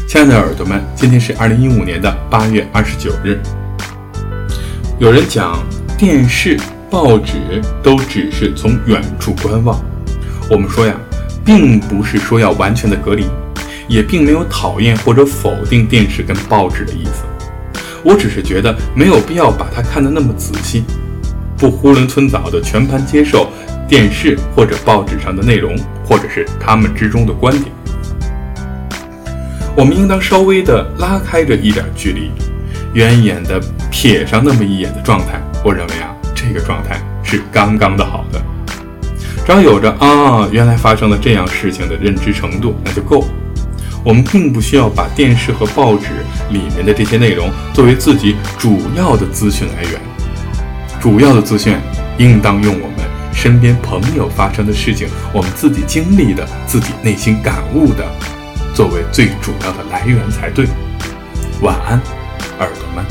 亲爱的耳朵们，今天是2015年的8月29日。有人讲，电视、报纸都只是从远处观望。我们说呀，并不是说要完全的隔离，也并没有讨厌或者否定电视跟报纸的意思。我只是觉得没有必要把它看得那么仔细，不囫囵吞枣的全盘接受电视或者报纸上的内容，或者是他们之中的观点。我们应当稍微的拉开着一点距离，远远的瞥上那么一眼的状态，我认为这个状态是刚刚的好的。只要有着原来发生了这样事情的认知程度，那就够了。我们并不需要把电视和报纸里面的这些内容作为自己主要的资讯来源，主要的资讯应当用我们身边朋友发生的事情，我们自己经历的，自己内心感悟的，作为最主要的来源才对。晚安，耳朵们。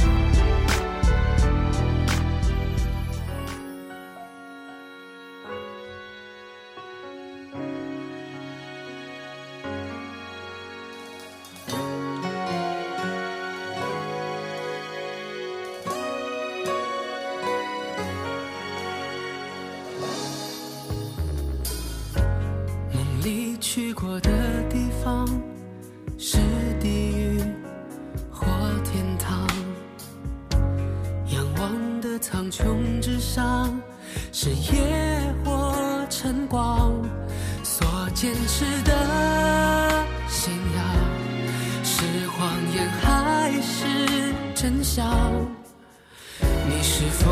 梦里去过的地方是地狱或天堂，仰望的苍穹之上是夜或晨光，所坚持的信仰是谎言还是真相？你是否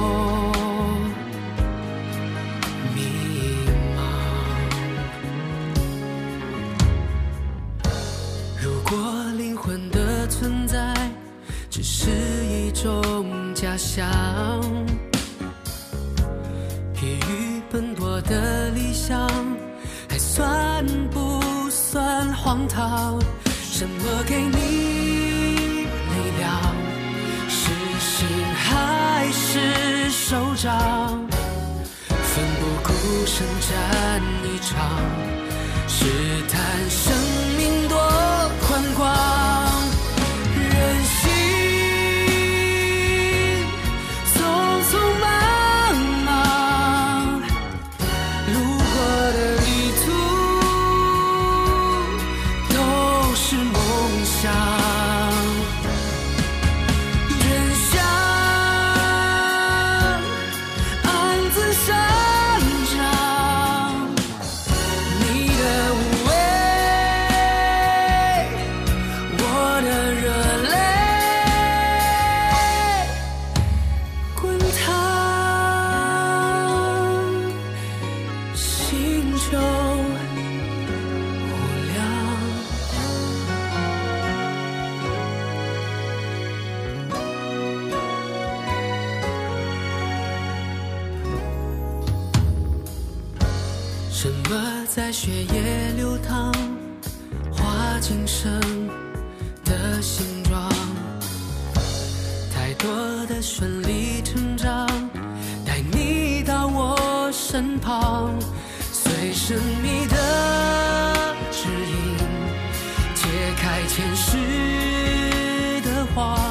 迷茫？如果灵魂的存在只是一种假象，疲于奔波的理想还算不算荒唐？什么给你力量？是心还是手掌？奋不顾身战一场，试探生命多宽广。人心匆匆忙忙，路过的旅途都是梦想。真相暗自生长，你的无畏，我的热泪滚烫，星球无量。什么在血液流淌，化今生的形状？太多的顺理成章，带你到我身旁，随神秘的指引，解开前世的谎。